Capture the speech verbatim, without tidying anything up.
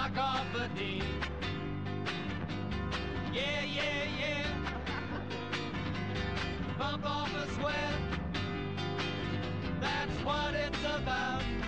knock off a D. Yeah, yeah, yeah. Bump off a sweat. That's what it's about.